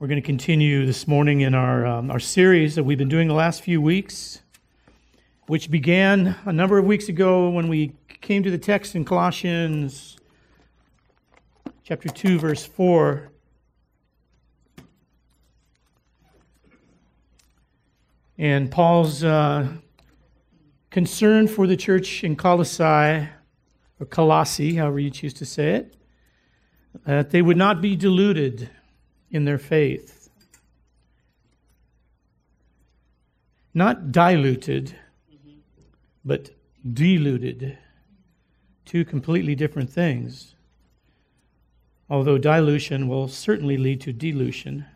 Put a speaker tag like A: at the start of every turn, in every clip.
A: We're going to continue this morning in our series that we've been doing the last few weeks, which began a number of weeks ago when we came to the text in Colossians chapter 2, verse 4. And Paul's concern for the church in Colossae, or Colossae, however you choose to say it, that they would not be deluded in their faith. Not diluted, but diluted. Two completely different things. Although dilution will certainly lead to dilution.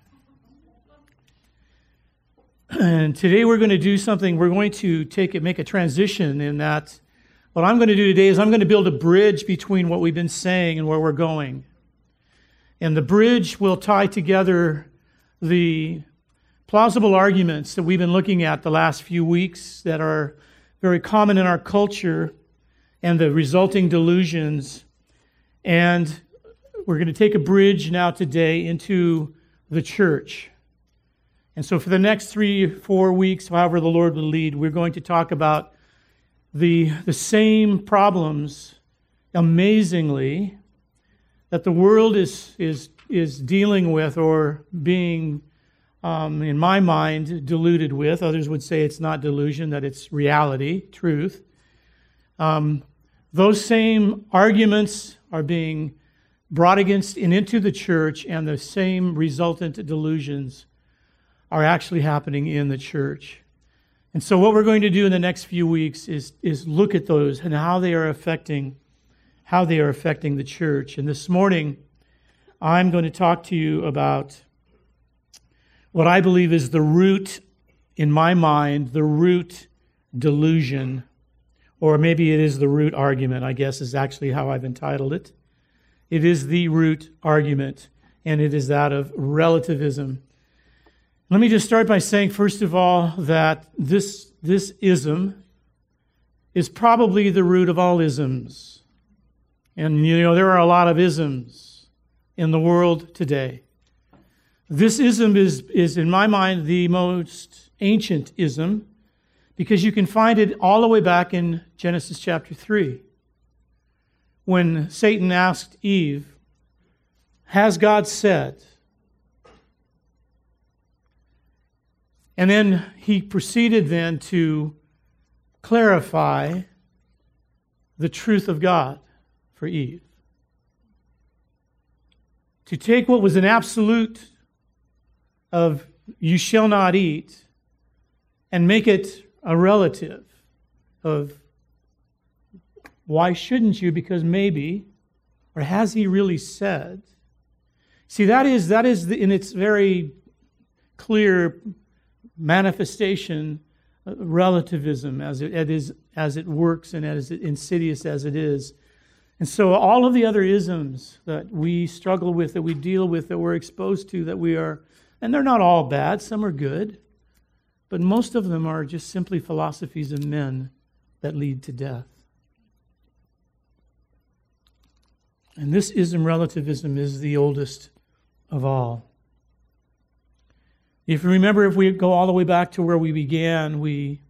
A: And today we're going to do something, we're going to make a transition in that what I'm going to do today is I'm going to build a bridge between what we've been saying and where we're going. And the bridge will tie together the plausible arguments that we've been looking at the last few weeks that are very common in our culture and the resulting delusions. And we're going to take a bridge now today into the church. And so for the next 3-4 weeks, however the Lord will lead, we're going to talk about the same problems, amazingly, that the world is dealing with or being, in my mind, deluded with. Others would say it's not delusion, that it's reality, truth. Those same arguments are being brought against and into the church, and the same resultant delusions are actually happening in the church. And so what we're going to do in the next few weeks is look at those and how they are affecting the church. And this morning, I'm going to talk to you about what I believe is the root, in my mind, the root delusion, or maybe it is the root argument, I guess is actually how I've entitled it. It is the root argument, and it is that of relativism. Let me just start by saying, first of all, that this ism is probably the root of all isms. And, there are a lot of isms in the world today. This ism is, in my mind, the most ancient ism because you can find it all the way back in Genesis chapter 3. When Satan asked Eve, "Has God said?" And then he proceeded then to clarify the truth of God for Eve. To take what was an absolute of "you shall not eat" and make it a relative of "why shouldn't you? Because maybe," or "has he really said?" See, that is in its very clear manifestation relativism as it works and as insidious as it is. And so all of the other isms that we struggle with, that we deal with, that we're exposed to, that we are, and they're not all bad, some are good, but most of them are just simply philosophies of men that lead to death. And this ism, relativism, is the oldest of all. If you remember, if we go all the way back to where we began, we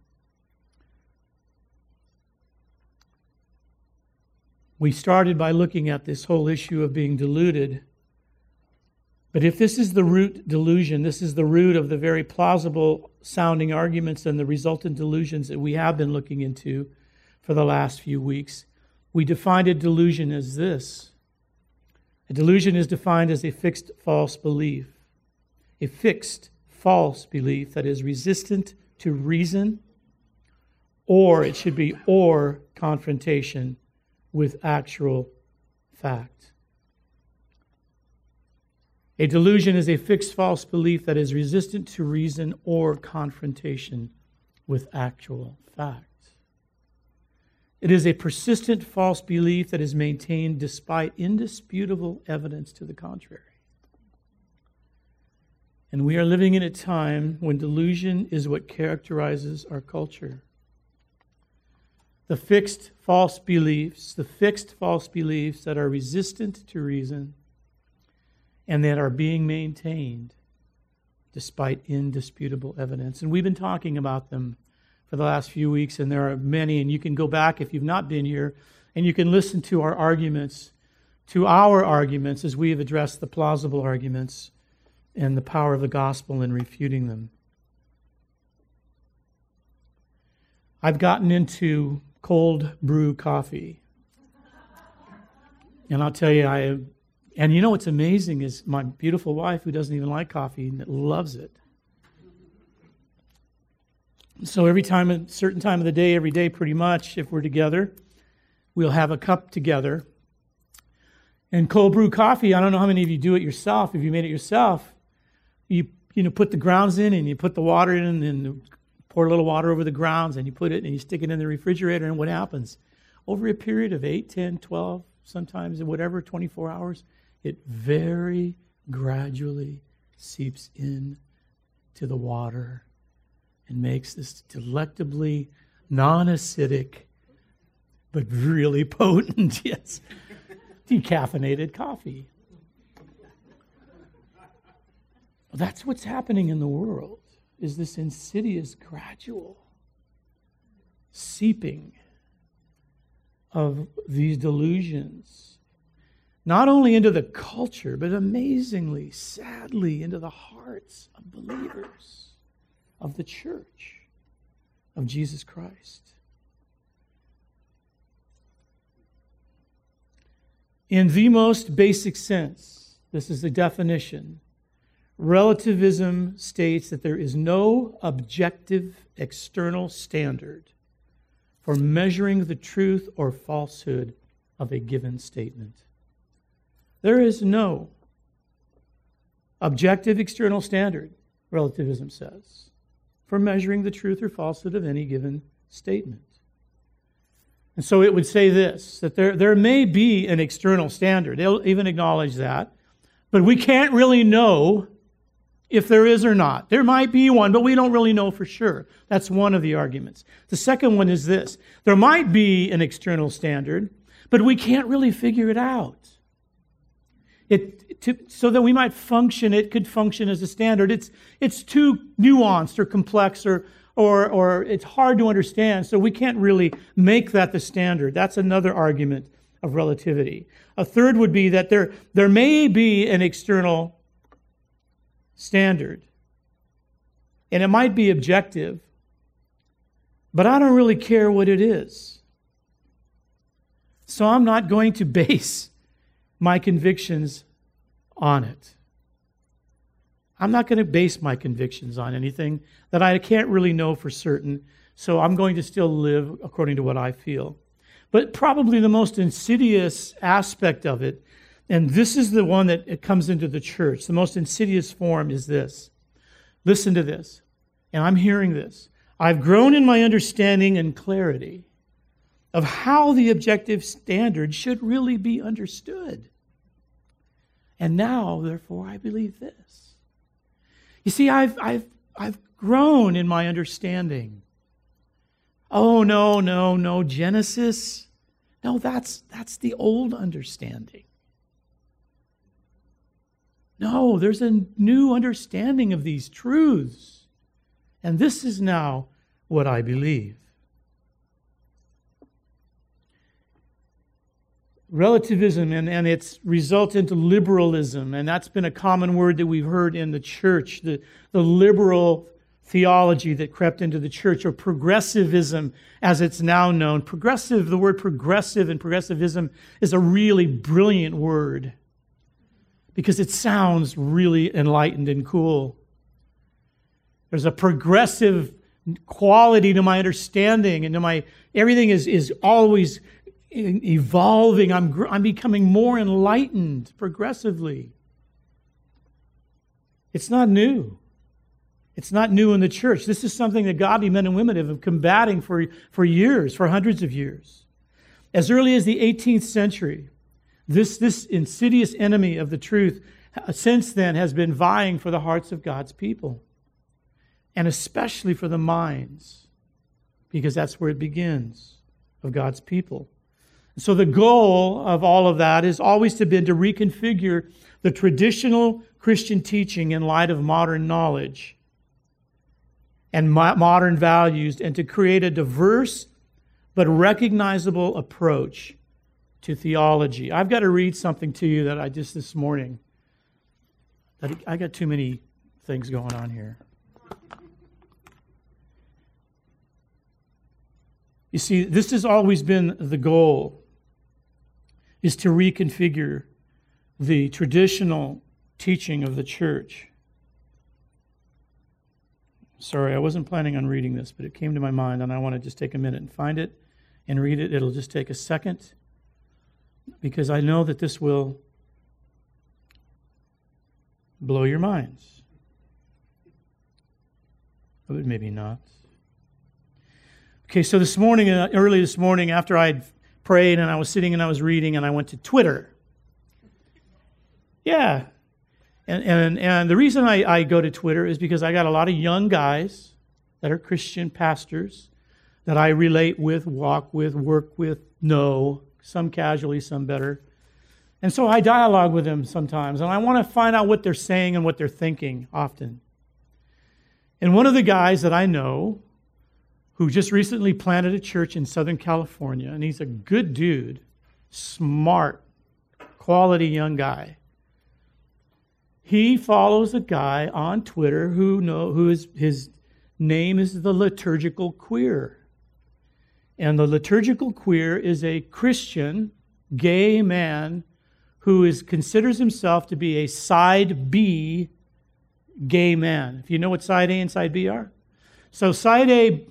A: started by looking at this whole issue of being deluded. But if this is the root delusion, this is the root of the very plausible sounding arguments and the resultant delusions that we have been looking into for the last few weeks, we defined a delusion as this. A delusion is defined as a fixed false belief. A fixed false belief that is resistant to reason, or it should be or confrontation with actual fact. A delusion is a fixed false belief that is resistant to reason or confrontation with actual fact. It is a persistent false belief that is maintained despite indisputable evidence to the contrary. And we are living in a time when delusion is what characterizes our culture. The fixed false beliefs that are resistant to reason and that are being maintained despite indisputable evidence. And we've been talking about them for the last few weeks, and there are many, and you can go back if you've not been here, and you can listen to our arguments as we have addressed the plausible arguments and the power of the gospel in refuting them. I've gotten into cold brew coffee. And I'll tell you, and you know what's amazing is my beautiful wife, who doesn't even like coffee, loves it. So every time, a certain time of the day, every day pretty much, if we're together, we'll have a cup together. And cold brew coffee, I don't know how many of you do it yourself. If you made it yourself, you put the grounds in and you put the water in and then pour a little water over the grounds and you put it and you stick it in the refrigerator, and what happens? Over a period of 8, 10, 12, sometimes whatever, 24 hours, it very gradually seeps in to the water and makes this delectably non-acidic but really potent, yes, decaffeinated coffee. That's what's happening in the world, is this insidious, gradual seeping of these delusions, not only into the culture, but amazingly, sadly, into the hearts of believers of the church of Jesus Christ. In the most basic sense, this is the definition, relativism states that there is no objective external standard for measuring the truth or falsehood of a given statement. There is no objective external standard, relativism says, for measuring the truth or falsehood of any given statement. And so it would say this, that there may be an external standard. They'll even acknowledge that. But we can't really know if there is or not. There might be one, but we don't really know for sure. That's one of the arguments. The second one is this. There might be an external standard, but we can't really figure it out. So that we might function, it could function as a standard. It's too nuanced or complex or it's hard to understand, so we can't really make that the standard. That's another argument of relativity. A third would be that there may be an external standard, and it might be objective, but I don't really care what it is. So I'm not going to base my convictions on it. I'm not going to base my convictions on anything that I can't really know for certain, so I'm going to still live according to what I feel. But probably the most insidious aspect of it, and this is the one that it comes into the church, the most insidious form is this. Listen to this, and I'm hearing this. I've grown in my understanding and clarity of how the objective standard should really be understood. And now, therefore, I believe this. You see, I've grown in my understanding. Oh, no, Genesis. No, that's the old understanding. No, there's a new understanding of these truths. And this is now what I believe. Relativism and its resultant liberalism, and that's been a common word that we've heard in the church, the liberal theology that crept into the church, or progressivism as it's now known. The word progressive and progressivism is a really brilliant word because it sounds really enlightened and cool. There's a progressive quality to my understanding and to my, everything is always evolving. I'm becoming more enlightened progressively. It's not new. It's not new in the church. This is something that godly men and women have been combating for years, for hundreds of years. As early as the 18th century, this insidious enemy of the truth since then has been vying for the hearts of God's people, and especially for the minds, because that's where it begins, of God's people. So the goal of all of that has always been to reconfigure the traditional Christian teaching in light of modern knowledge and modern values, and to create a diverse but recognizable approach to theology. I've got to read something to you that I just this morning. I got too many things going on here. You see, this has always been the goal, is to reconfigure the traditional teaching of the church. Sorry, I wasn't planning on reading this, but it came to my mind, and I want to just take a minute and find it and read it. It'll just take a second, because I know that this will blow your minds. But maybe not. Okay, so this morning, early this morning, after I'd prayed and I was sitting and I was reading, and I went to Twitter. Yeah. And the reason I go to Twitter is because I got a lot of young guys that are Christian pastors that I relate with, walk with, work with, know, some casually, some better. And so I dialogue with them sometimes, and I want to find out what they're saying and what they're thinking often. And one of the guys that I know, who just recently planted a church in Southern California, and he's a good dude, smart, quality young guy. He follows a guy on Twitter his name is the Liturgical Queer. And the Liturgical Queer is a Christian gay man who considers himself to be a side B gay man. If you know what side A and side B are. So side A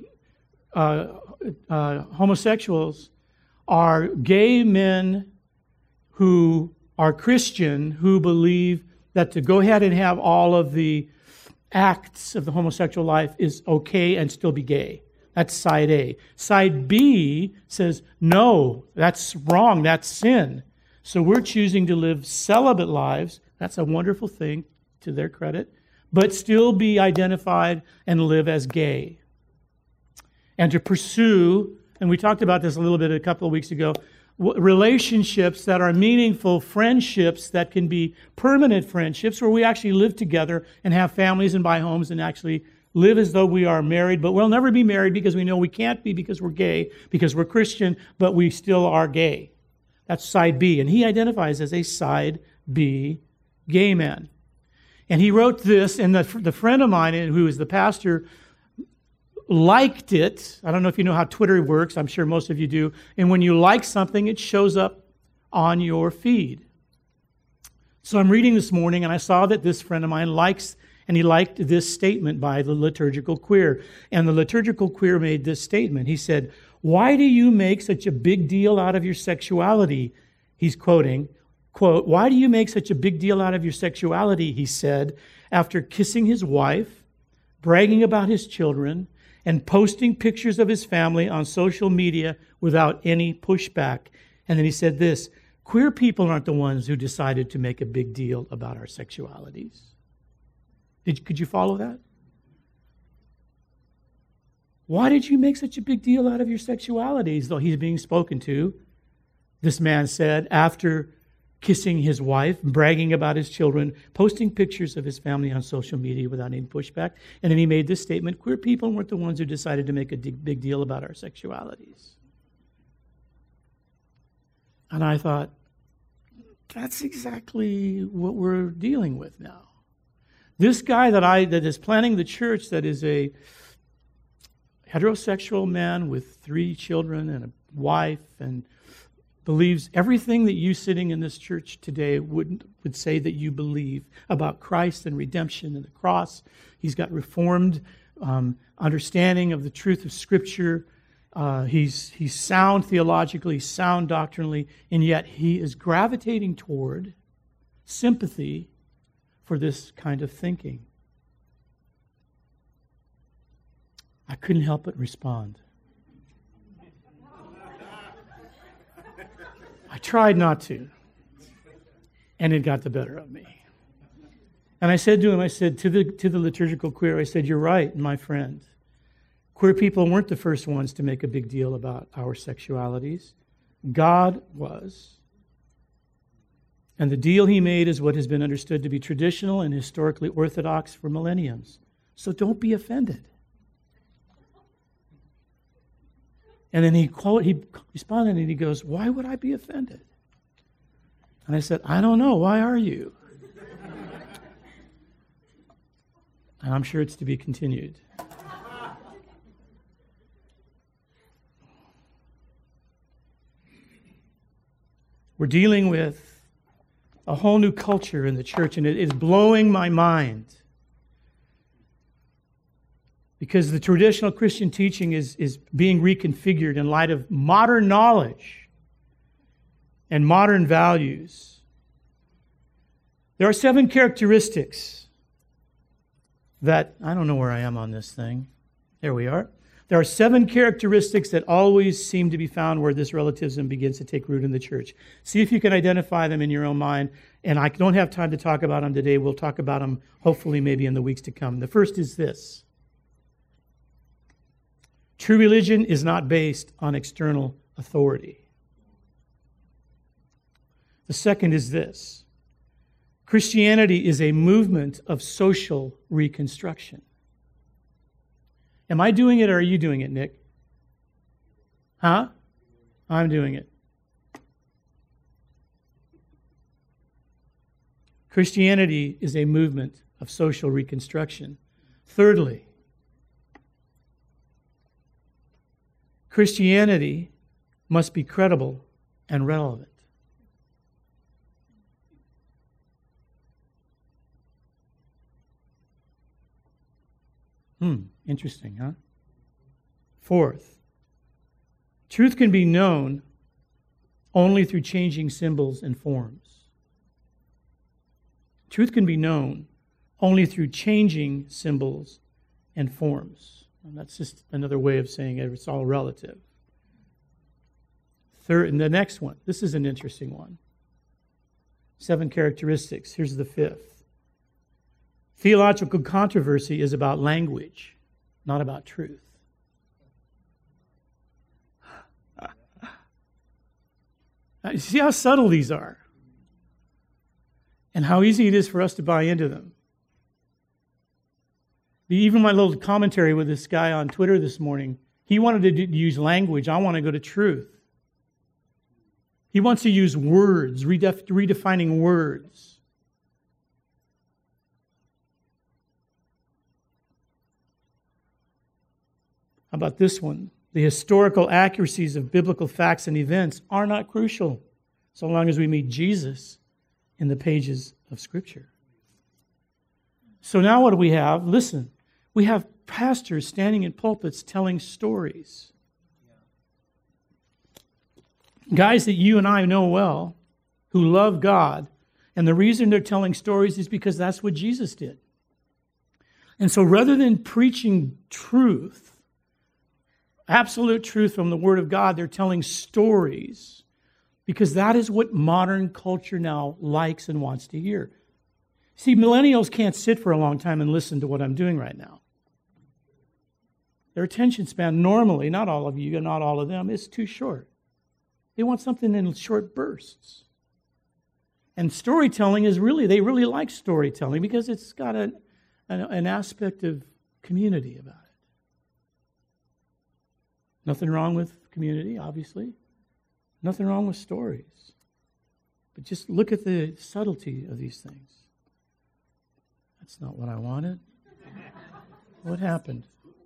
A: homosexuals are gay men who are Christian, who believe that to go ahead and have all of the acts of the homosexual life is okay and still be gay. That's side A. Side B says, no, that's wrong, that's sin. So we're choosing to live celibate lives. That's a wonderful thing, to their credit, but still be identified and live as gay. And to pursue, and we talked about this a little bit a couple of weeks ago, relationships that are meaningful, friendships that can be permanent friendships where we actually live together and have families and buy homes and actually live as though we are married, but we'll never be married because we know we can't be because we're gay, because we're Christian, but we still are gay. That's side B. And he identifies as a side B gay man. And he wrote this, and the friend of mine who is the pastor liked it. I don't know if you know how Twitter works. I'm sure most of you do. And when you like something, it shows up on your feed. So I'm reading this morning, and I saw that this friend of mine liked this statement by the Liturgical Queer. And the Liturgical Queer made this statement. He said, "Why do you make such a big deal out of your sexuality?" He's quoting, quote, "Why do you make such a big deal out of your sexuality," he said, "after kissing his wife, bragging about his children, and posting pictures of his family on social media without any pushback?" And then he said this, "Queer people aren't the ones who decided to make a big deal about our sexualities." Could you follow that? Why did you make such a big deal out of your sexualities? Though he's being spoken to, this man said, after kissing his wife, bragging about his children, posting pictures of his family on social media without any pushback. And then he made this statement, "Queer people weren't the ones who decided to make a big deal about our sexualities." And I thought, that's exactly what we're dealing with now. This guy that is planning the church, that is a heterosexual man with 3 children and a wife, and believes everything that you sitting in this church today would say that you believe about Christ and redemption and the cross. He's got reformed understanding of the truth of Scripture. He's sound theologically, sound doctrinally, and yet he is gravitating toward sympathy for this kind of thinking. I couldn't help but respond. I tried not to, and it got the better of me. And I said to him, to the Liturgical Queer, I said, "You're right, my friend. Queer people weren't the first ones to make a big deal about our sexualities. God was. And the deal he made is what has been understood to be traditional and historically orthodox for millenniums. So don't be offended. And then he responded and he goes, why would I be offended? And I said, I don't know. Why are you? And I'm sure it's to be continued. We're dealing with a whole new culture in the church, and it is blowing my mind. Because the traditional Christian teaching is being reconfigured in light of modern knowledge and modern values. There are 7 characteristics that, I don't know where I am on this thing. There we are. There are 7 characteristics that always seem to be found where this relativism begins to take root in the church. See if you can identify them in your own mind. And I don't have time to talk about them today. We'll talk about them hopefully maybe in the weeks to come. The first is this. True religion is not based on external authority. The second is this. Christianity is a movement of social reconstruction. Am I doing it or are you doing it, Nick? Huh? I'm doing it. Christianity is a movement of social reconstruction. Thirdly, Christianity must be credible and relevant. Interesting, huh? Fourth, truth can be known only through changing symbols and forms. Truth can be known only through changing symbols and forms. And that's just another way of saying it. It's all relative. Third, and the next one. This is an interesting one. 7 characteristics. Here's the 5th. Theological controversy is about language, not about truth. You see how subtle these are and how easy it is for us to buy into them. Even my little commentary with this guy on Twitter this morning, he wanted to use language. I want to go to truth. He wants to use words, redefining words. How about this one? The historical accuracies of biblical facts and events are not crucial so long as we meet Jesus in the pages of Scripture. So now what do we have? Listen, we have pastors standing in pulpits telling stories. Guys that you and I know well, who love God, and the reason they're telling stories is because that's what Jesus did. And so rather than preaching truth, absolute truth from the Word of God, they're telling stories because that is what modern culture now likes and wants to hear. See, millennials can't sit for a long time and listen to what I'm doing right now. Their attention span normally, not all of you, not all of them, is too short. They want something in short bursts. And storytelling is they really like storytelling because it's got an aspect of community about it. Nothing wrong with community, obviously. Nothing wrong with stories. But just look at the subtlety of these things. That's not what I wanted. What happened?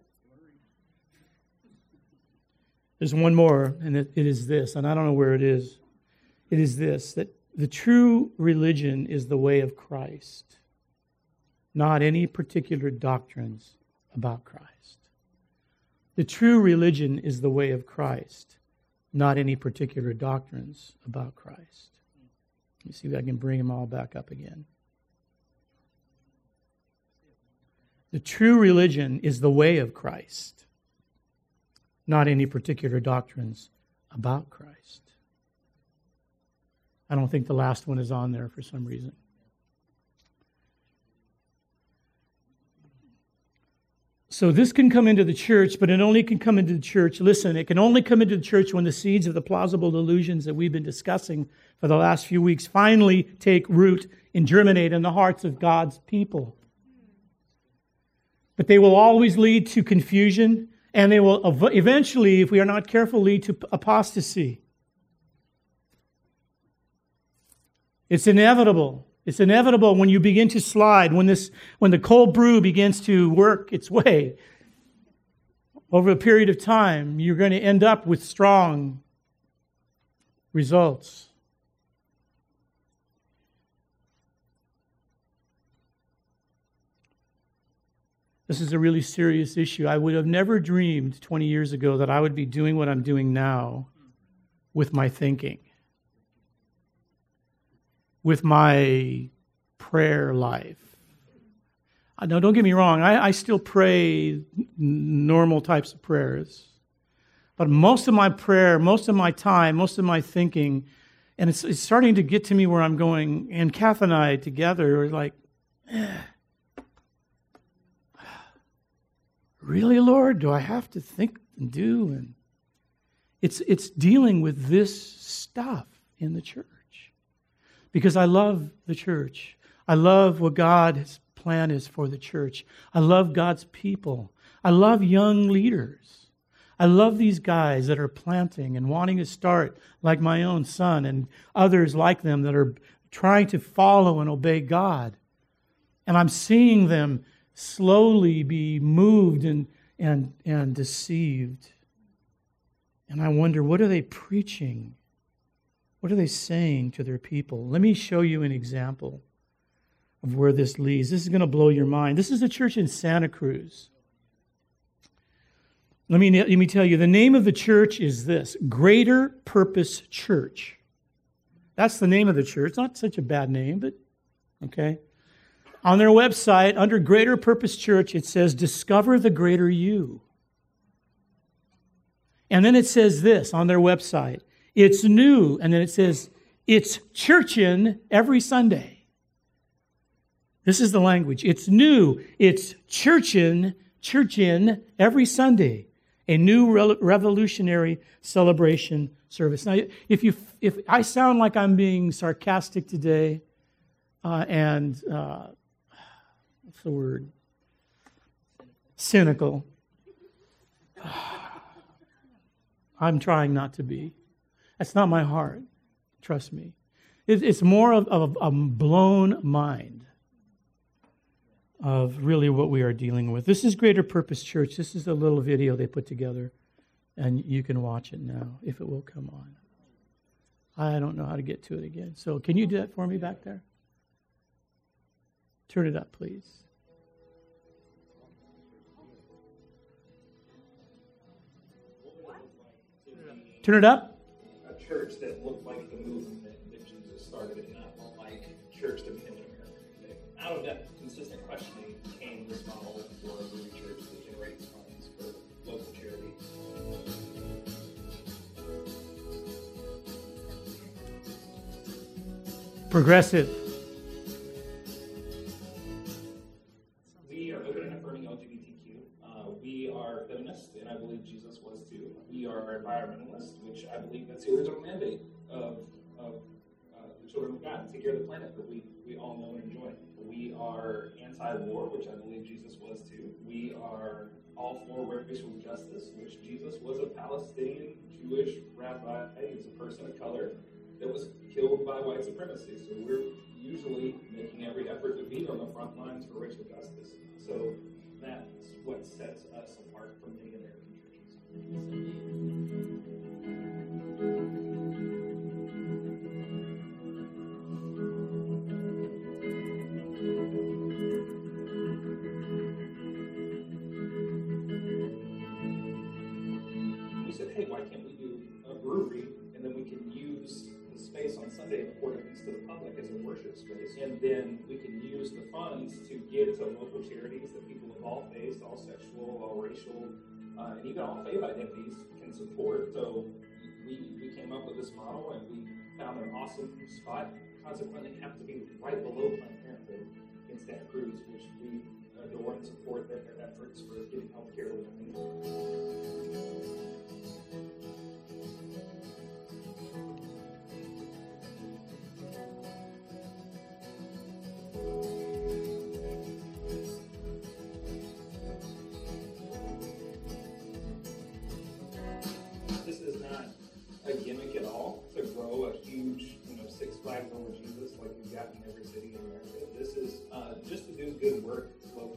A: There's one more, and it is this, and I don't know where it is. It is this, that the true religion is the way of Christ, not any particular doctrines about Christ. The true religion is the way of Christ, not any particular doctrines about Christ. Let me see if I can bring them all back up again. The true religion is the way of Christ, not any particular doctrines about Christ. I don't think the last one is on there for some reason. So this can come into the church, but it only can come into the church. Listen, it can only come into the church when the seeds of the plausible delusions that we've been discussing for the last few weeks finally take root and germinate in the hearts of God's people. But they will always lead to confusion, and they will eventually, if we are not careful, lead to apostasy. It's inevitable. It's inevitable when you begin to slide, when the cold brew begins to work its way. Over a period of time, you're going to end up with strong results. This is a really serious issue. I would have never dreamed 20 years ago that I would be doing what I'm doing now with my thinking, with my prayer life. Now, don't get me wrong. I still pray normal types of prayers. But most of my prayer, most of my time, most of my thinking, and it's starting to get to me where I'm going, and Kath and I together are like, really, Lord? Do I have to think and do? And it's dealing with this stuff in the church. Because I love the church. I love what God's plan is for the church. I love God's people. I love young leaders. I love these guys that are planting and wanting to start, like my own son and others like them that are trying to follow and obey God. And I'm seeing them slowly be moved and deceived. And I wonder, what are they preaching? What are they saying to their people? Let me show you an example of where this leads. This is going to blow your mind. This is a church in Santa Cruz. Let me tell you, the name of the church is this, Greater Purpose Church. That's the name of the church. Not such a bad name, but okay. On their website, under Greater Purpose Church, it says, Discover the Greater You. And then it says this on their website, it's new, and then it says, it's churchin' every Sunday. This is the language. It's new. It's churchin' every Sunday. A new revolutionary celebration service. Now, if I sound like I'm being sarcastic today, what's the word? Cynical. I'm trying not to be. That's not my heart. Trust me. It's more of a blown mind of really what we are dealing with. This is Greater Purpose Church. This is a little video they put together, and you can watch it now if it will come on. I don't know how to get to it again. So can you do that for me back there? Turn it up, please. Turn it up.
B: A church that looked like the movement that Jesus started, and not like church that became in America today. Out of that consistent questioning came this model for a movie church that generates funds for local charity.
A: Progressive.
B: We are open and affirming LGBTQ. We are feminists, and I believe Jesus was too. We are environmentalists, which I believe that's the original mandate of the children of God, take care of the planet that we all know and enjoy. We are anti-war, which I believe Jesus was too. We are all for racial justice, which Jesus was a Palestinian Jewish rabbi. He was a person of color that was killed by white supremacy. So we're usually making every effort to be on the front lines for racial justice. So that's what sets us apart from many American churches. We said, hey, why can't we do a brewery, and then we can use the space on Sunday and afford it to the public as a worship space, and then we can use the funds to give to local charities that people of all faiths, all sexual, all racial, and even all faith identities can support. So we came up with this model, and we found an awesome spot. Consequently, happened to be right below Planned Parenthood in Santa Cruz, which we adore and support their efforts for getting health care to women. This is not a gimmick at all to grow a huge, Six Flags Over Jesus like we've got in every city in America. This is just to do good work locally.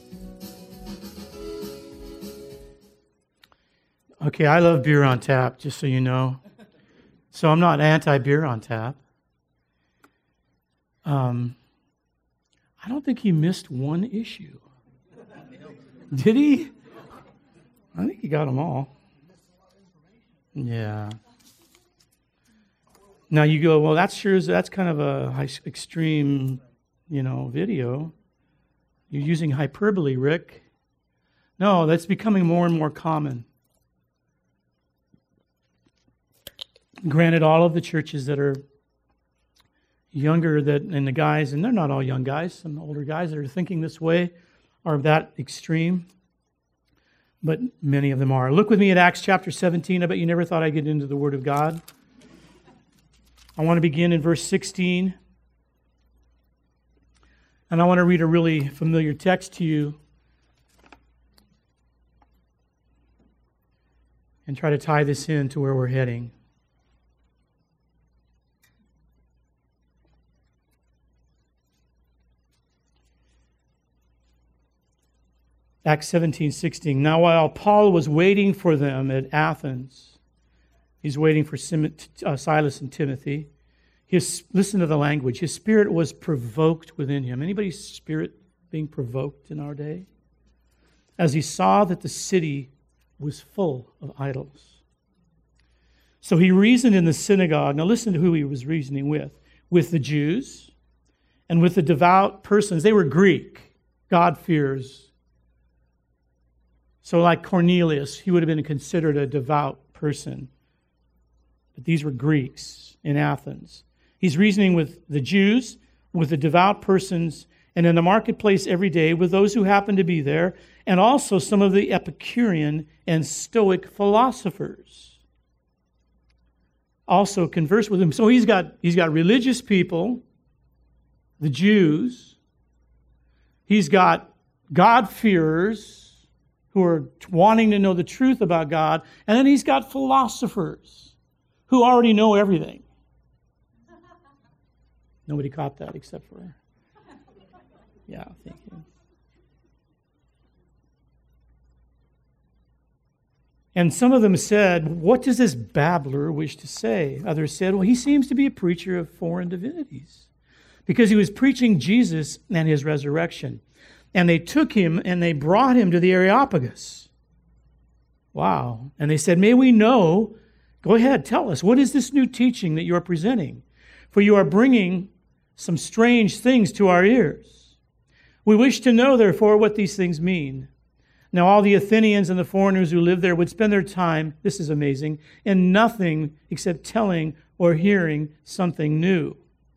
A: Okay, I love beer on tap, just so you know. So I'm not anti-beer on tap. I don't think he missed one issue. Did he? I think he got them all. Yeah. Now you go, well, that's kind of a extreme, video. You're using hyperbole, Rick. No, that's becoming more and more common. Granted, all of the churches that are younger and the guys, and they're not all young guys, some older guys that are thinking this way are that extreme. But many of them are. Look with me at Acts chapter 17. I bet you never thought I'd get into the Word of God. I want to begin in verse 16. And I want to read a really familiar text to you and try to tie this in to where we're heading. Acts 17:16. Now while Paul was waiting for them at Athens, he's waiting for Silas and Timothy. Listen to the language. His spirit was provoked within him. Anybody's spirit being provoked in our day? As he saw that the city was full of idols. So he reasoned in the synagogue. Now listen to who he was reasoning with. With the Jews and with the devout persons. They were Greek, God-fearers. So like Cornelius, he would have been considered a devout person. But these were Greeks in Athens. He's reasoning with the Jews, with the devout persons, and in the marketplace every day with those who happen to be there, and also some of the Epicurean and Stoic philosophers. Also converse with him. So he's got religious people, the Jews. He's got God-fearers who are wanting to know the truth about God. And then he's got philosophers who already know everything. Nobody caught that except for... Yeah, thank you. And some of them said, what does this babbler wish to say? Others said, well, he seems to be a preacher of foreign divinities, because he was preaching Jesus and his resurrection. And they took him and they brought him to the Areopagus. Wow. And they said, may we know, go ahead, tell us, what is this new teaching that you are presenting? For you are bringing some strange things to our ears. We wish to know, therefore, what these things mean. Now all the Athenians and the foreigners who lived there would spend their time, this is amazing, in nothing except telling or hearing something new.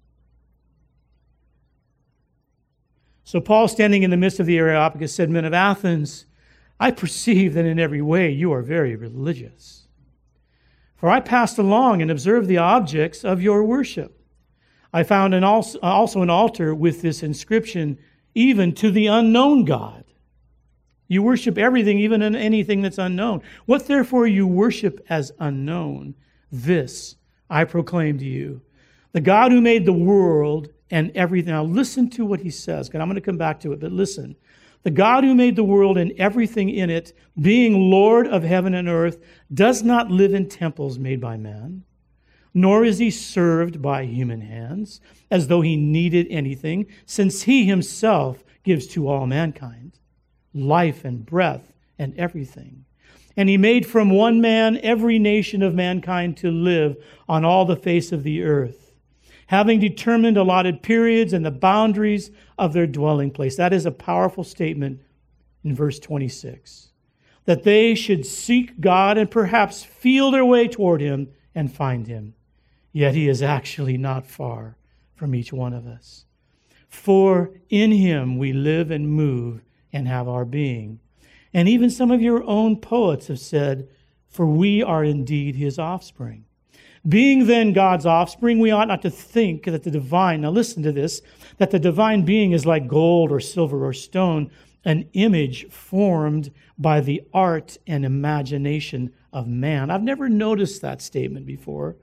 A: So Paul, standing in the midst of the Areopagus, said, men of Athens, I perceive that in every way you are very religious. For I passed along and observed the objects of your worship. I found also an altar with this inscription, even to the unknown God. You worship everything, even in anything that's unknown. What therefore you worship as unknown, this I proclaim to you. The God who made the world and everything. Now listen to what he says, because I'm going to come back to it, but listen. The God who made the world and everything in it, being Lord of heaven and earth, does not live in temples made by man, nor is he served by human hands, as though he needed anything, since he himself gives to all mankind life and breath and everything. And he made from one man every nation of mankind to live on all the face of the earth, having determined allotted periods and the boundaries of their dwelling place. That is a powerful statement in verse 26. That they should seek God and perhaps feel their way toward him and find him. Yet he is actually not far from each one of us. For in him we live and move and have our being. And even some of your own poets have said, for we are indeed his offspring. Being then God's offspring, we ought not to think that the divine, now listen to this, that the divine being is like gold or silver or stone, an image formed by the art and imagination of man. I've never noticed that statement before.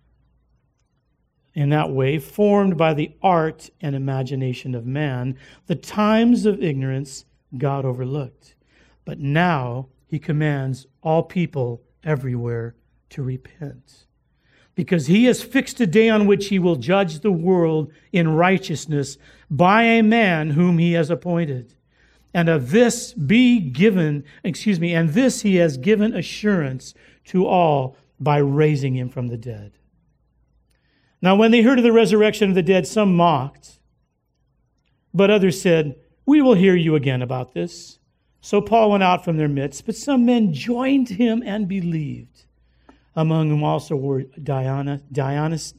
A: In that way, formed by the art and imagination of man, the times of ignorance God overlooked. But now he commands all people everywhere to repent, because he has fixed a day on which he will judge the world in righteousness by a man whom he has appointed. And of this and this he has given assurance to all by raising him from the dead. Now when they heard of the resurrection of the dead, some mocked, but others said, we will hear you again about this. So Paul went out from their midst, but some men joined him and believed, among whom also were Dionysius,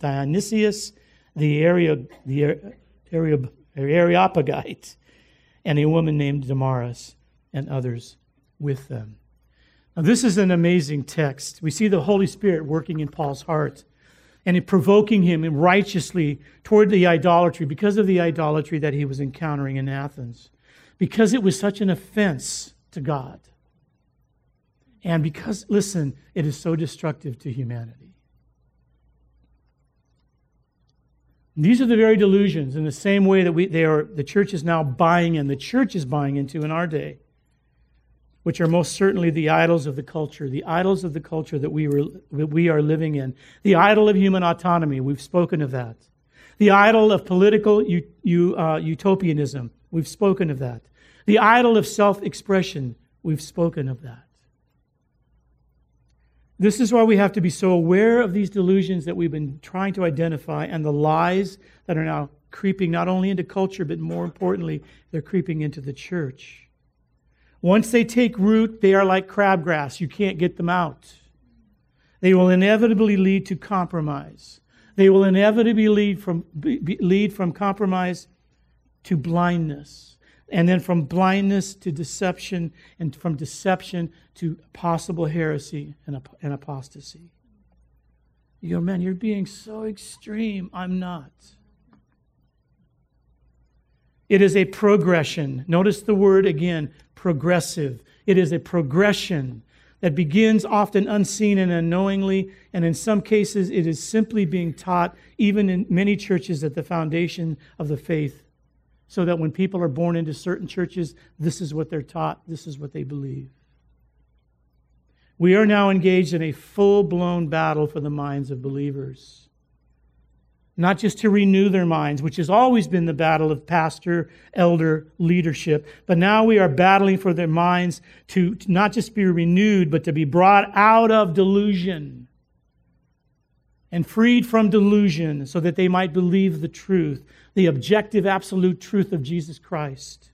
A: the Areopagite, and a woman named Damaris, and others with them. Now this is an amazing text. We see the Holy Spirit working in Paul's heart and provoking him righteously toward the idolatry because of the idolatry that he was encountering in Athens. Because it was such an offense to God. And because, listen, it is so destructive to humanity. These are the very delusions in the same way that the church is now buying into in our day, which are most certainly the idols of the culture that we are living in. The idol of human autonomy, we've spoken of that. The idol of political utopianism, we've spoken of that. The idol of self-expression, we've spoken of that. This is why we have to be so aware of these delusions that we've been trying to identify and the lies that are now creeping not only into culture, but more importantly, they're creeping into the church. Once they take root, they are like crabgrass. You can't get them out. They will inevitably lead to compromise. They will inevitably lead from compromise to blindness. And then from blindness to deception, and from deception to possible heresy and apostasy. You go, man, you're being so extreme. I'm not. It is a progression. Notice the word again, progressive. It is a progression that begins often unseen and unknowingly, and in some cases it is simply being taught, even in many churches, at the foundation of the faith. So that when people are born into certain churches, this is what they're taught, this is what they believe. We are now engaged in a full-blown battle for the minds of believers. Not just to renew their minds, which has always been the battle of pastor, elder, leadership, but now we are battling for their minds to not just be renewed, but to be brought out of delusion and freed from delusion so that they might believe the truth, the objective, absolute truth of Jesus Christ.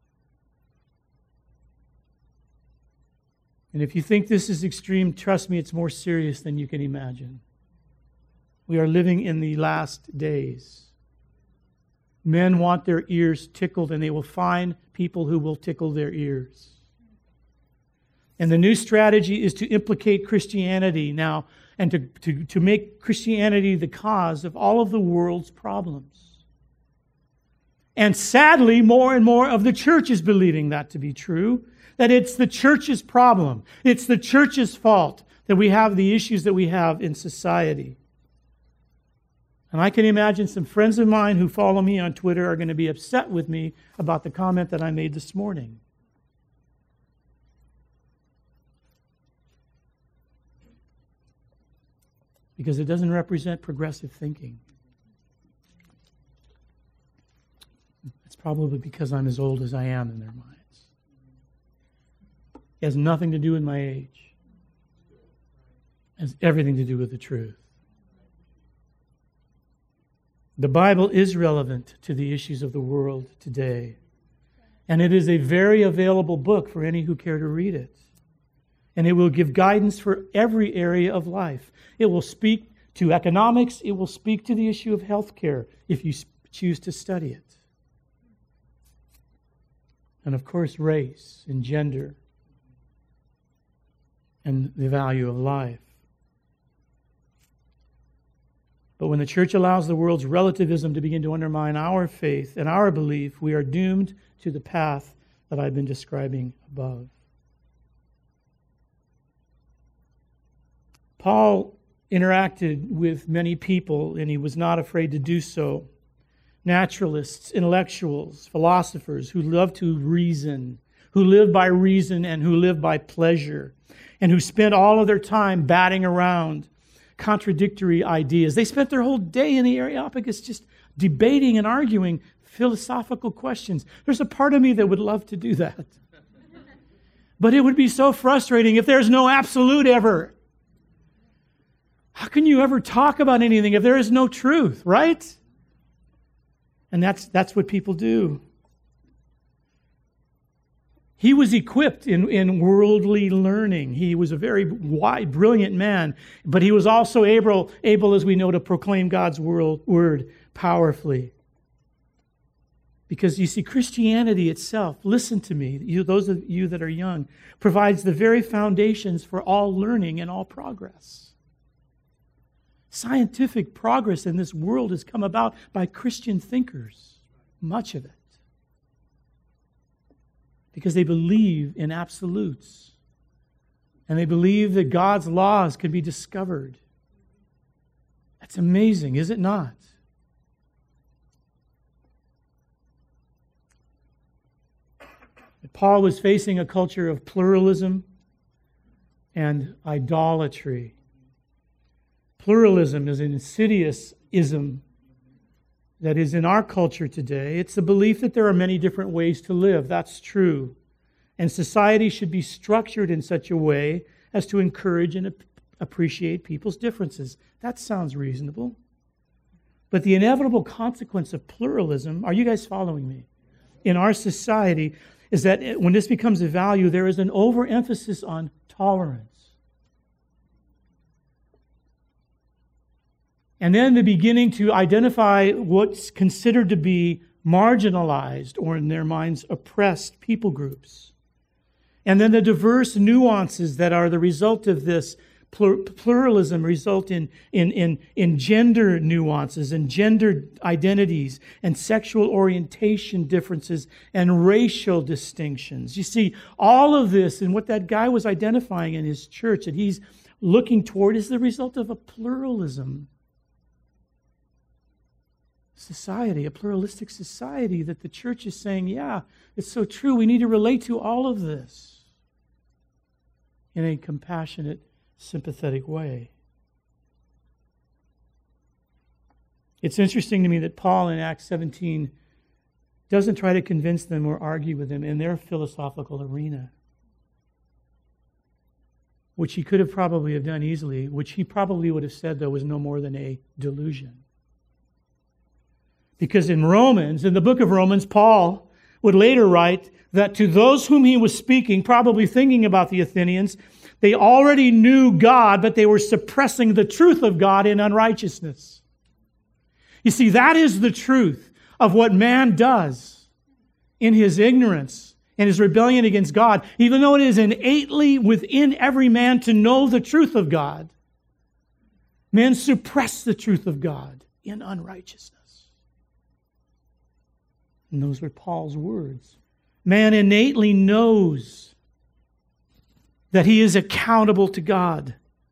A: And if you think this is extreme, trust me, it's more serious than you can imagine. We are living in the last days. Men want their ears tickled, and they will find people who will tickle their ears. And the new strategy is to implicate Christianity now and to make Christianity the cause of all of the world's problems. And sadly, more and more of the church is believing that to be true, that it's the church's problem. It's the church's fault that we have the issues that we have in society. And I can imagine some friends of mine who follow me on Twitter are going to be upset with me about the comment that I made this morning. Because it doesn't represent progressive thinking. It's probably because I'm as old as I am in their minds. It has nothing to do with my age. It has everything to do with the truth. The Bible is relevant to the issues of the world today. And it is a very available book for any who care to read it. And it will give guidance for every area of life. It will speak to economics. It will speak to the issue of healthcare if you choose to study it. and of course race and gender and the value of life. But when the church allows the world's relativism to begin to undermine our faith and our belief, we are doomed to the path that I've been describing above. Paul interacted with many people, and he was not afraid to do so. Naturalists, intellectuals, philosophers who love to reason, who live by reason and who live by pleasure, and who spent all of their time batting around contradictory ideas. They spent their whole day in the Areopagus just debating and arguing philosophical questions. There's a part of me that would love to do that. But it would be so frustrating if there's no absolute ever. How can you ever talk about anything if there is no truth, right? And that's what people do. He was equipped in worldly learning. He was a very wide, brilliant man, but he was also able, as we know, to proclaim God's word powerfully. Because you see, Christianity itself, listen to me, those of you that are young, provides the very foundations for all learning and all progress. Scientific progress in this world has come about by Christian thinkers, much of it. Because they believe in absolutes. And they believe that God's laws can be discovered. That's amazing, is it not? Paul was facing a culture of pluralism and idolatry. Pluralism is an insidious ism that is in our culture today. It's the belief that there are many different ways to live. That's true. And society should be structured in such a way as to encourage and appreciate people's differences. That sounds reasonable. But the inevitable consequence of pluralism, are you guys following me? In our society is that when this becomes a value, there is an overemphasis on tolerance. And then the beginning to identify what's considered to be marginalized or in their minds oppressed people groups. And then the diverse nuances that are the result of this pluralism result in gender nuances and gender identities and sexual orientation differences and racial distinctions. You see, all of this and what that guy was identifying in his church that he's looking toward is the result of a pluralism society, a pluralistic society that the church is saying, yeah, it's so true. We need to relate to all of this in a compassionate, sympathetic way. It's interesting to me that Paul in Acts 17 doesn't try to convince them or argue with them in their philosophical arena, which he could have probably have done easily, which he probably would have said, though, was no more than a delusion. Because in the book of Romans, Paul would later write that to those whom he was speaking, probably thinking about the Athenians, they already knew God, but they were suppressing the truth of God in unrighteousness. You see, that is the truth of what man does in his ignorance and his rebellion against God. Even though it is innately within every man to know the truth of God, men suppress the truth of God in unrighteousness. And those were Paul's words. Man innately knows that he is accountable to God.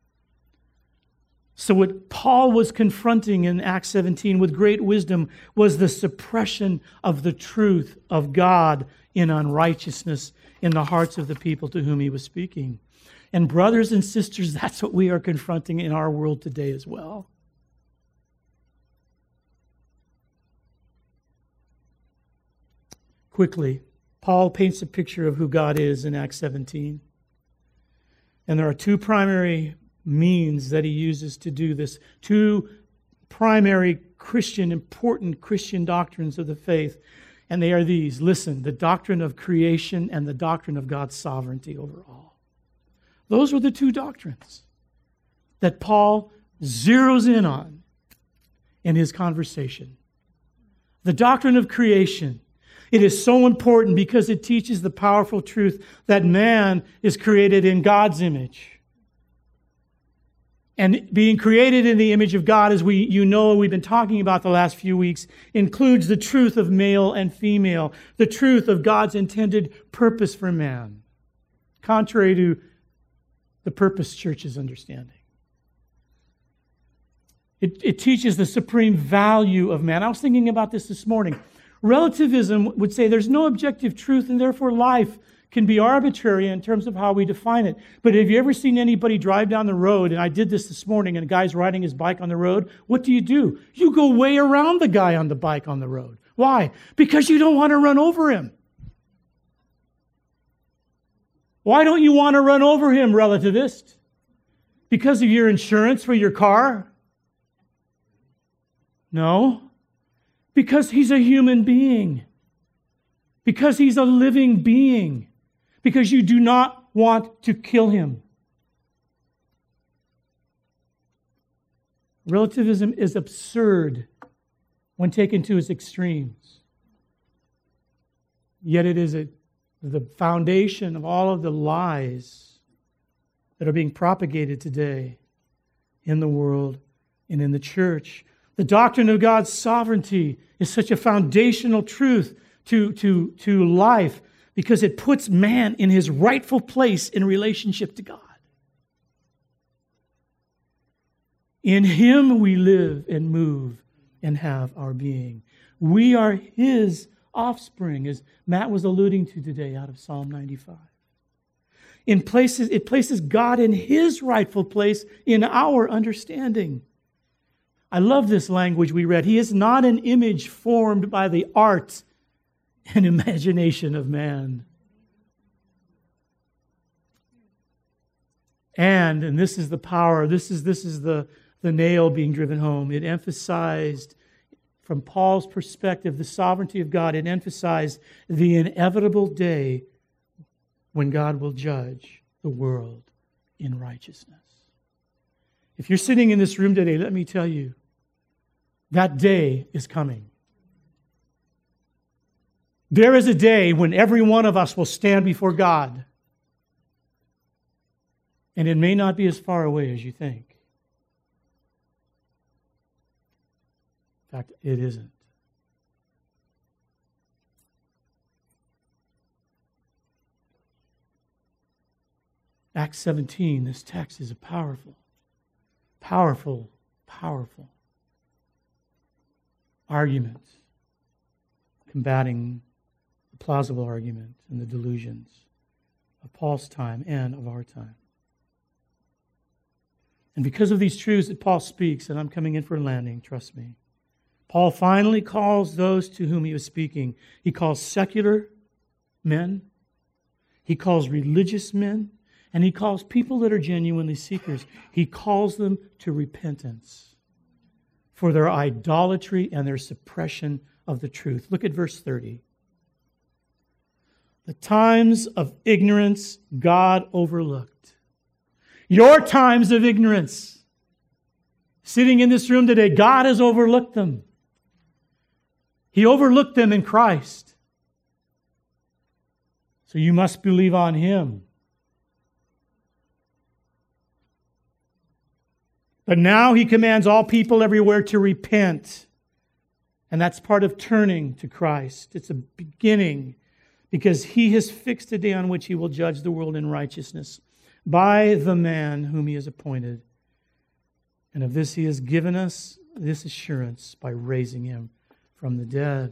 A: So what Paul was confronting in Acts 17 with great wisdom was the suppression of the truth of God in unrighteousness in the hearts of the people to whom he was speaking. And brothers and sisters, that's what we are confronting in our world today as well. Quickly, Paul paints a picture of who God is in Acts 17. And there are two primary means that he uses to do this. Two primary important Christian doctrines of the faith. And they are these. Listen, the doctrine of creation and the doctrine of God's sovereignty over all. Those were the two doctrines that Paul zeroes in on in his conversation. The doctrine of creation. It is so important because it teaches the powerful truth that man is created in God's image. And being created in the image of God, as we've been talking about the last few weeks, includes the truth of male and female, the truth of God's intended purpose for man, contrary to the Purpose Church's understanding. It teaches the supreme value of man. I was thinking about this morning. Relativism would say there's no objective truth, and therefore life can be arbitrary in terms of how we define it. But have you ever seen anybody drive down the road, and I did this morning, and a guy's riding his bike on the road? What do? You go way around the guy on the bike on the road. Why? Because you don't want to run over him. Why don't you want to run over him, relativist? Because of your insurance for your car? No. Because he's a human being. Because he's a living being. Because you do not want to kill him. Relativism is absurd when taken to its extremes. Yet it is the foundation of all of the lies that are being propagated today in the world and in the church. The doctrine of God's sovereignty is such a foundational truth to life because it puts man in his rightful place in relationship to God. In him we live and move and have our being. We are his offspring, as Matt was alluding to today out of Psalm 95. It places God in his rightful place in our understanding. I love this language we read. He is not an image formed by the art and imagination of man. And this is the power, this is the nail being driven home. It emphasized, from Paul's perspective, the sovereignty of God. It emphasized the inevitable day when God will judge the world in righteousness. If you're sitting in this room today, let me tell you, that day is coming. There is a day when every one of us will stand before God. And it may not be as far away as you think. In fact, it isn't. Acts 17, this text is a powerful argument combating the plausible argument and the delusions of Paul's time and of our time. And because of these truths that Paul speaks, and I'm coming in for a landing, trust me, Paul finally calls those to whom he was speaking. He calls secular men, he calls religious men, and he calls people that are genuinely seekers. He calls them to repentance for their idolatry and their suppression of the truth. Look at verse 30. The times of ignorance God overlooked. Your times of ignorance. Sitting in this room today, God has overlooked them. He overlooked them in Christ. So you must believe on him. But now he commands all people everywhere to repent. And that's part of turning to Christ. It's a beginning because he has fixed a day on which he will judge the world in righteousness by the man whom he has appointed. And of this he has given us this assurance by raising him from the dead.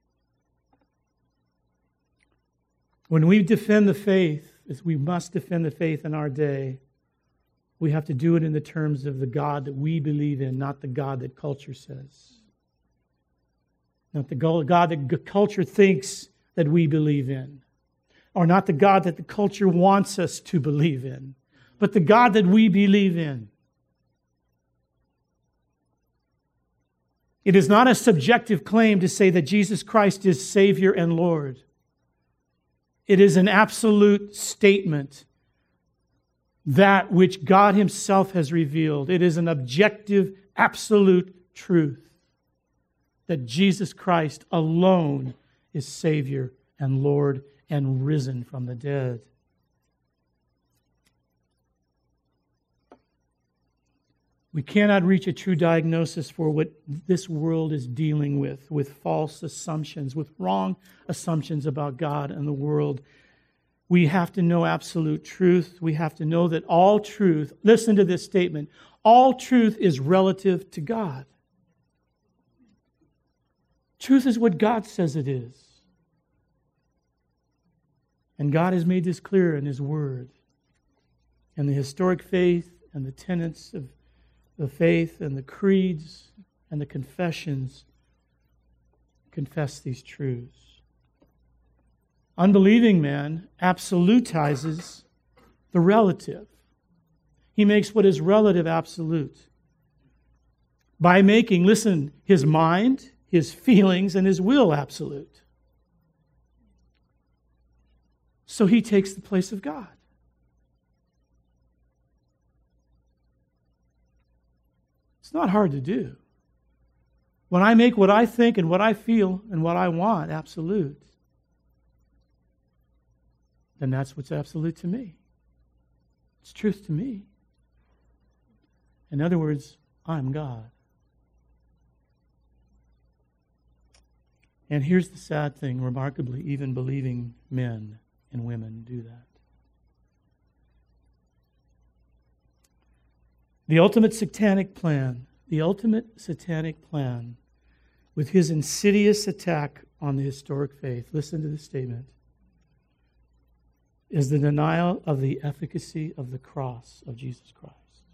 A: When we defend the faith, as we must defend the faith in our day, we have to do it in the terms of the God that we believe in, not the God that culture says. Not the God that culture thinks that we believe in. Or not the God that the culture wants us to believe in. But the God that we believe in. It is not a subjective claim to say that Jesus Christ is Savior and Lord. It is an absolute statement. That which God himself has revealed. It is an objective, absolute truth that Jesus Christ alone is Savior and Lord and risen from the dead. We cannot reach a true diagnosis for what this world is dealing with false assumptions, with wrong assumptions about God and the world. We have to know absolute truth. We have to know that all truth, listen to this statement, all truth is relative to God. Truth is what God says it is. And God has made this clear in His Word. And the historic faith and the tenets of the faith and the creeds and the confessions confess these truths. Unbelieving man absolutizes the relative. He makes what is relative absolute by making, listen, his mind, his feelings, and his will absolute. So he takes the place of God. It's not hard to do. When I make what I think and what I feel and what I want absolute, then that's what's absolute to me. It's truth to me. In other words, I'm God. And here's the sad thing, remarkably, even believing men and women do that. The ultimate satanic plan with his insidious attack on the historic faith, listen to this statement, is the denial of the efficacy of the cross of Jesus Christ.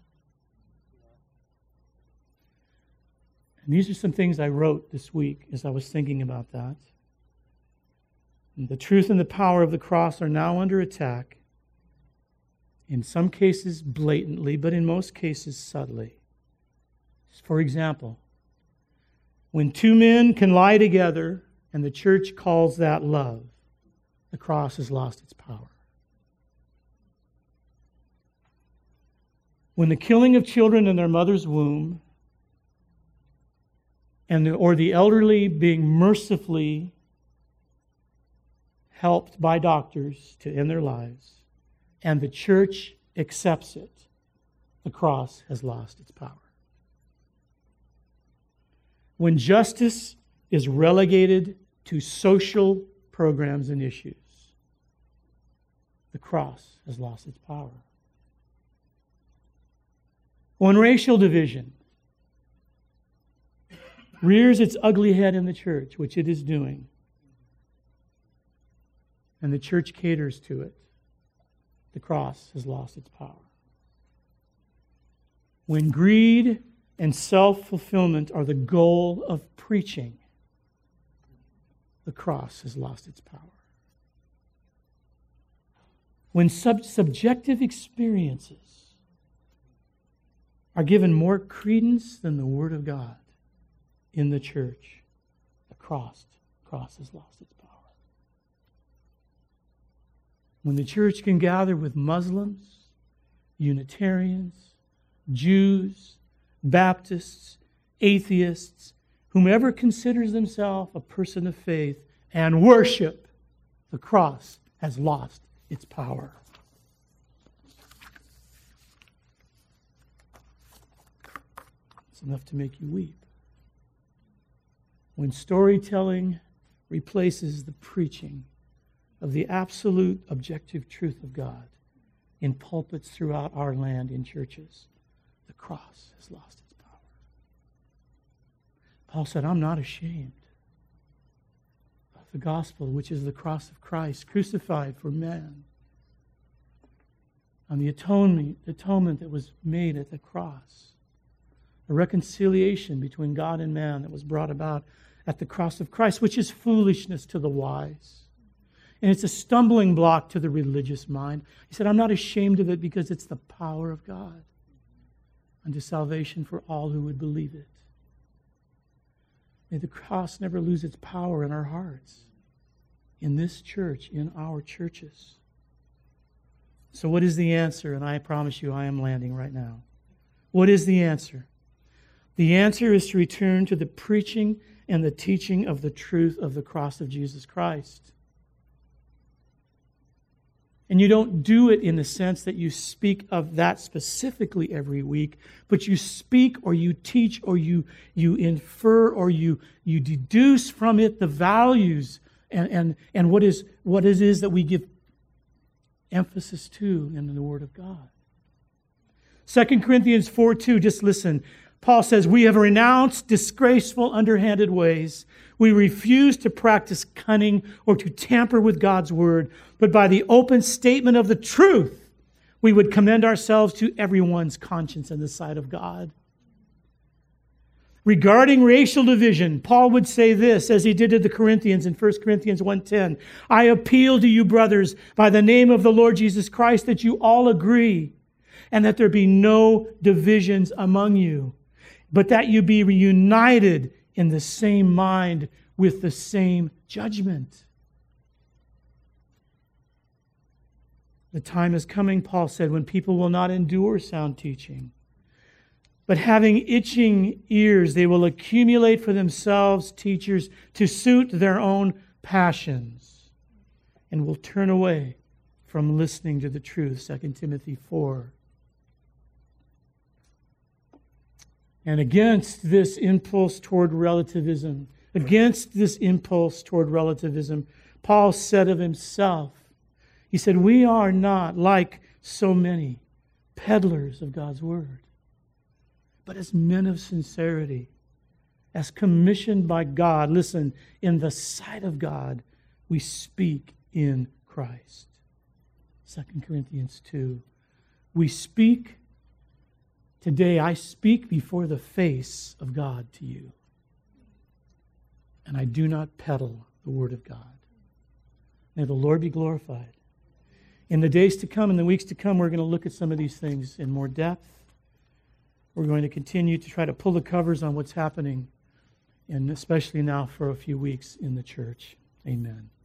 A: And these are some things I wrote this week as I was thinking about that. And the truth and the power of the cross are now under attack, in some cases blatantly, but in most cases subtly. For example, when two men can lie together and the church calls that love, the cross has lost its power. When the killing of children in their mother's womb or the elderly being mercifully helped by doctors to end their lives, and the church accepts it, the cross has lost its power. When justice is relegated to social programs and issues, the cross has lost its power. When racial division rears its ugly head in the church, which it is doing, and the church caters to it, the cross has lost its power. When greed and self-fulfillment are the goal of preaching, the cross has lost its power. When subjective experiences are given more credence than the Word of God in the church, the cross has lost its power. When the church can gather with Muslims, Unitarians, Jews, Baptists, atheists, whomever considers themselves a person of faith, and worship, the cross has lost its power. It's enough to make you weep. When storytelling replaces the preaching of the absolute objective truth of God in pulpits throughout our land, in churches, the cross has lost its power. Paul said, I'm not ashamed of the gospel, which is the cross of Christ, crucified for man, on the atonement that was made at the cross, the reconciliation between God and man that was brought about at the cross of Christ, which is foolishness to the wise. And it's a stumbling block to the religious mind. He said, I'm not ashamed of it because it's the power of God unto salvation for all who would believe it. May the cross never lose its power in our hearts, in this church, in our churches. So what is the answer? And I promise you I am landing right now. What is the answer? The answer is to return to the preaching and the teaching of the truth of the cross of Jesus Christ. And you don't do it in the sense that you speak of that specifically every week, but you speak or you teach or you infer or you deduce from it the values and what it is that we give emphasis to in the Word of God. 2 Corinthians 4:2, just listen. Paul says, "We have renounced disgraceful, underhanded ways. We refuse to practice cunning or to tamper with God's word, but by the open statement of the truth, we would commend ourselves to everyone's conscience in the sight of God." Regarding racial division, Paul would say this, as he did to the Corinthians in 1 Corinthians 1:10, "I appeal to you, brothers, by the name of the Lord Jesus Christ, that you all agree, and that there be no divisions among you, but that you be reunited in the same mind with the same judgment." The time is coming, Paul said, when people will not endure sound teaching, but having itching ears, they will accumulate for themselves teachers to suit their own passions, and will turn away from listening to the truth. 2 Timothy 4. And against this impulse toward relativism, Paul said of himself, he said, "We are not like so many peddlers of God's word, but as men of sincerity, as commissioned by God, listen, in the sight of God, we speak in Christ." 2 Corinthians 2. We speak. Today I speak before the face of God to you, and I do not peddle the word of God. May the Lord be glorified. In the days to come, in the weeks to come, we're going to look at some of these things in more depth. We're going to continue to try to pull the covers on what's happening, and especially now for a few weeks in the church. Amen.